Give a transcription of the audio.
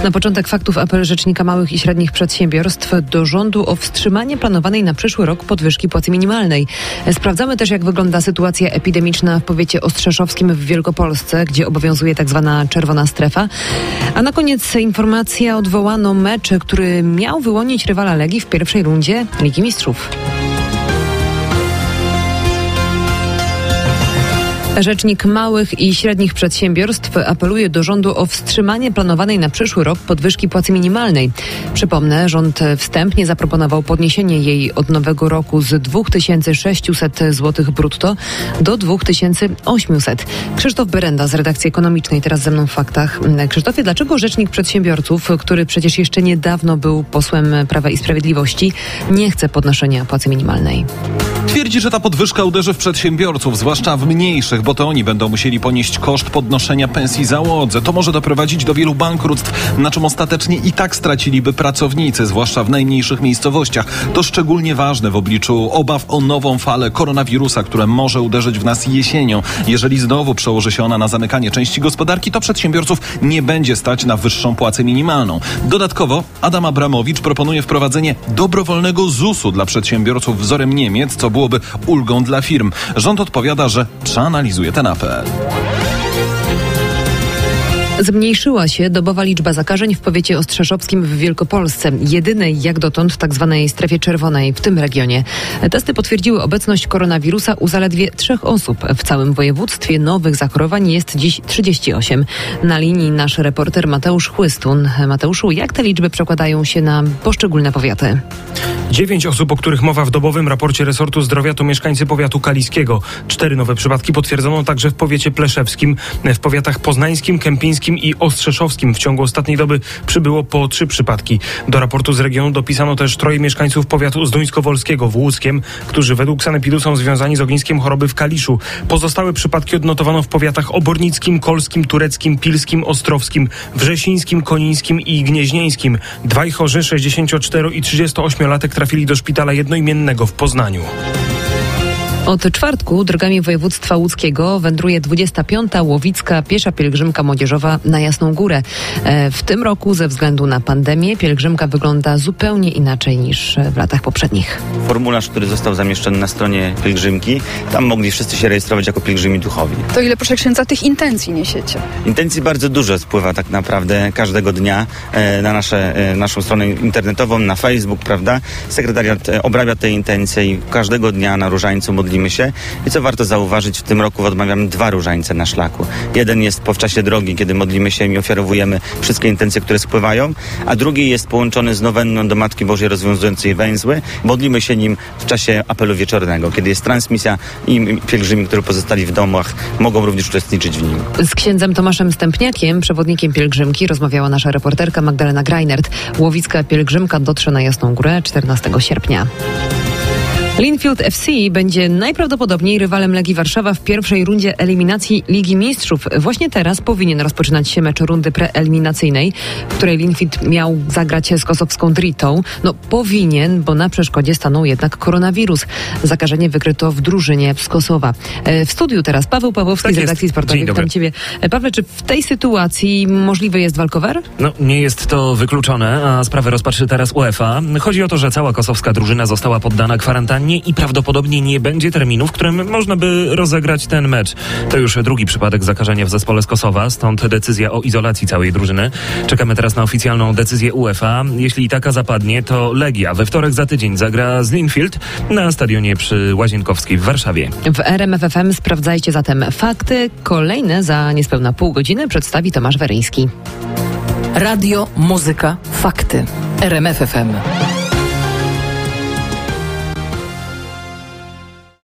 Na początek faktów apel Rzecznika Małych i Średnich Przedsiębiorstw do rządu o wstrzymanie planowanej na przyszły rok podwyżki płacy minimalnej. Sprawdzamy też, jak wygląda sytuacja epidemiczna w powiecie ostrzeszowskim w Wielkopolsce, gdzie obowiązuje tak zwana czerwona strefa. A na koniec informacja: odwołano mecz, który miał wyłonić rywala Legii w pierwszej rundzie Ligi Mistrzów. Rzecznik Małych i Średnich Przedsiębiorstw apeluje do rządu o wstrzymanie planowanej na przyszły rok podwyżki płacy minimalnej. Przypomnę, rząd wstępnie zaproponował podniesienie jej od nowego roku z 2600 zł brutto do 2800. Krzysztof Berenda z redakcji ekonomicznej, teraz ze mną w faktach. Krzysztofie, dlaczego Rzecznik Przedsiębiorców, który przecież jeszcze niedawno był posłem Prawa i Sprawiedliwości, nie chce podnoszenia płacy minimalnej? Twierdzi, że ta podwyżka uderzy w przedsiębiorców, zwłaszcza w mniejszych, bo to oni będą musieli ponieść koszt podnoszenia pensji załodze. To może doprowadzić do wielu bankructw, na czym ostatecznie i tak straciliby pracownicy, zwłaszcza w najmniejszych miejscowościach. To szczególnie ważne w obliczu obaw o nową falę koronawirusa, która może uderzyć w nas jesienią. Jeżeli znowu przełoży się ona na zamykanie części gospodarki, to przedsiębiorców nie będzie stać na wyższą płacę minimalną. Dodatkowo Adam Abramowicz proponuje wprowadzenie dobrowolnego ZUS-u dla przedsiębiorców wzorem Niemiec, co byłoby ulgą dla firm. Rząd odpowiada, że przeanalizuje ten apel. Zmniejszyła się dobowa liczba zakażeń w powiecie ostrzeszowskim w Wielkopolsce, jedynej jak dotąd tak zwanej strefie czerwonej w tym regionie. Testy potwierdziły obecność koronawirusa u zaledwie 3 osób. W całym województwie nowych zachorowań jest dziś 38. Na linii nasz reporter Mateusz Chłystun. Mateuszu, jak te liczby przekładają się na poszczególne powiaty? 9 osób, o których mowa w dobowym raporcie resortu zdrowia, to mieszkańcy powiatu kaliskiego. 4 nowe przypadki potwierdzono także w powiecie pleszewskim. W powiatach poznańskim, kępińskim i ostrzeszowskim w ciągu ostatniej doby przybyło po 3 przypadki. Do raportu z regionu dopisano też 3 mieszkańców powiatu zduńskowolskiego w Łódzkiem, którzy według sanepidu są związani z ogniskiem choroby w Kaliszu. Pozostałe przypadki odnotowano w powiatach obornickim, kolskim, tureckim, pilskim, ostrowskim, wrzesińskim, konińskim i gnieźnieńskim. 2 chorzy, 64 i 38-latek, trafili do szpitala jednoimiennego w Poznaniu. Od czwartku drogami województwa łódzkiego wędruje 25. łowicka piesza pielgrzymka młodzieżowa na Jasną Górę. W tym roku ze względu na pandemię pielgrzymka wygląda zupełnie inaczej niż w latach poprzednich. Formularz, który został zamieszczony na stronie pielgrzymki, tam mogli wszyscy się rejestrować jako pielgrzymi duchowi. To ile, proszę księdza, tych intencji niesiecie? Intencji bardzo dużo spływa tak naprawdę każdego dnia na naszą stronę internetową, na Facebook, prawda? Sekretariat obrabia te intencje i każdego dnia na różańcu modlimy się. I co warto zauważyć, w tym roku odmawiamy 2 różańce na szlaku. Jeden jest po wczasie drogi, kiedy modlimy się i ofiarowujemy wszystkie intencje, które spływają, a drugi jest połączony z nowenną do Matki Bożej rozwiązującej węzły. Modlimy się nim w czasie apelu wieczornego, kiedy jest transmisja i pielgrzymi, którzy pozostali w domach, mogą również uczestniczyć w nim. Z księdzem Tomaszem Stępniakiem, przewodnikiem pielgrzymki, rozmawiała nasza reporterka Magdalena Greinert. Łowicka pielgrzymka dotrze na Jasną Górę 14 sierpnia. Linfield FC będzie najprawdopodobniej rywalem Legii Warszawa w pierwszej rundzie eliminacji Ligi Mistrzów. Właśnie teraz powinien rozpoczynać się mecz rundy preeliminacyjnej, w której Linfield miał zagrać z kosowską Dritą. Powinien, bo na przeszkodzie stanął jednak koronawirus. Zakażenie wykryto w drużynie z Kosowa. W studiu teraz Paweł Pawłowski z redakcji sportowej. Witam Ciebie. Pawle, czy w tej sytuacji możliwy jest walkover? Nie jest to wykluczone, a sprawę rozpatrzy teraz UEFA. Chodzi o to, że cała kosowska drużyna została poddana kwarantannie i prawdopodobnie nie będzie terminu, w którym można by rozegrać ten mecz. To już 2. przypadek zakażenia w zespole z Kosowa, stąd decyzja o izolacji całej drużyny. Czekamy teraz na oficjalną decyzję UEFA. Jeśli taka zapadnie, to Legia we wtorek za tydzień zagra z Linfield na stadionie przy Łazienkowskiej w Warszawie. W RMF FM sprawdzajcie zatem fakty. Kolejne za niespełna pół godziny przedstawi Tomasz Weryński. Radio, muzyka, fakty. RMF FM.